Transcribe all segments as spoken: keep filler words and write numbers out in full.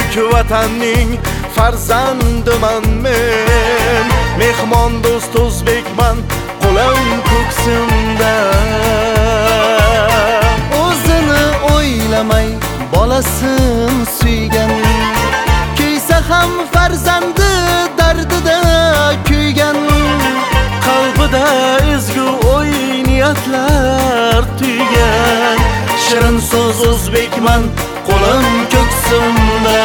buyuk vatanning farzandiman men. Mehmon do'st o'zbekman, qo'lim ko'ksimda. O'zini o'ylamay bolasin suygan, kuysa ham farzandi dardida kuygan. Qalbida ezgu o'y niyatlar tuygan. Shirin so'z o'zbekman, qo'lim ko'ksimda.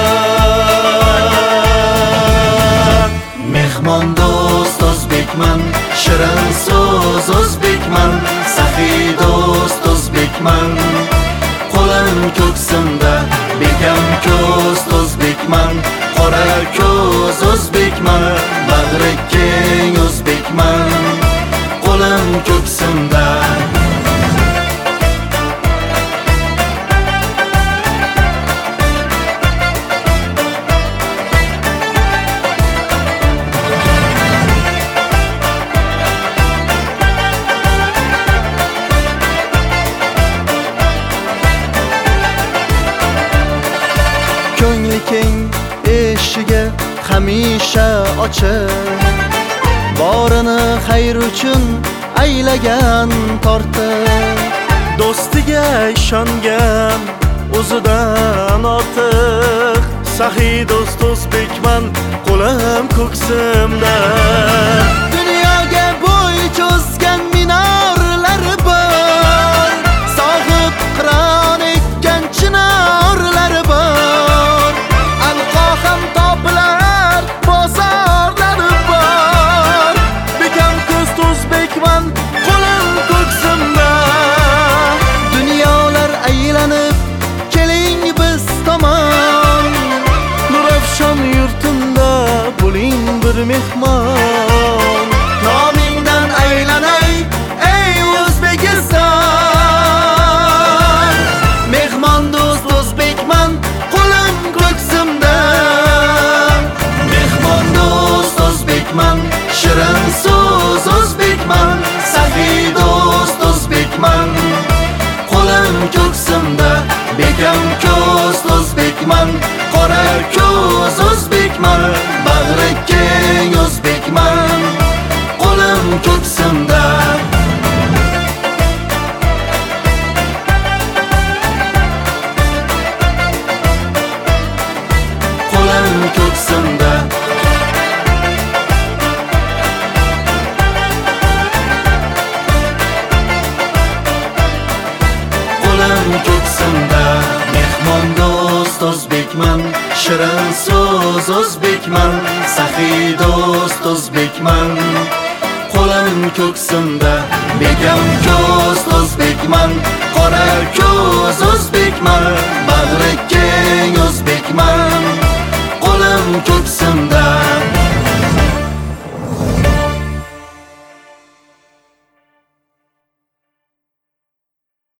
Mehmon do'st o'zbekman, shirin so'z o'zbekman, saxiy do'st o'zbekman, qo'lim ko'ksimda. Bekam ko'z o'zbekman, qora ko'z o'zbekman, bag'ri keng o'zbekman, qo'lim ko'ksimda. Ko'ngli keng eshiga hamisha ochiq, borini xayr uchun aylagan tortiq. Do'stiga ishongan o'zidan ortiq, saxiy do'st o'zbekman, qo'lim ko'ksimda. Dunyoga bo'y cho'zgan minorlari bor, sohib qiron ekkan chinorlari bor. Anqo ham topilar, bozorlari bor. Bekam ko'z o'zbekman, qo'lim ko'ksimda. Dunyolar aylanib keling biz tomon, Nurafshon yurtimda bo'ling bir mehmon. nomingdan aylanay ey O'zbekiston. Mehmon do'st o'zbekman, qo'lim ko'ksimda. Mehmon do'st o'zbekman, shirin so'z o'zbekman, saxiy do'st o'zbekman, qo'lim ko'ksimda. Bekam ko'z o'zbekman, qora ko'z o'zbekman, bag'ri keng o'zbekman, qo'lim ko'ksimda. Qo'lim ko'ksimda. Qo'lim ko'ksimda. Mehmon do'st o'zbekman, shirin so'z o'zbekman, saxiy do'st o'zbekman, qo'lim ko'ksimda. Bekam ko'z o'zbekman, qora ko'z o'zbekman,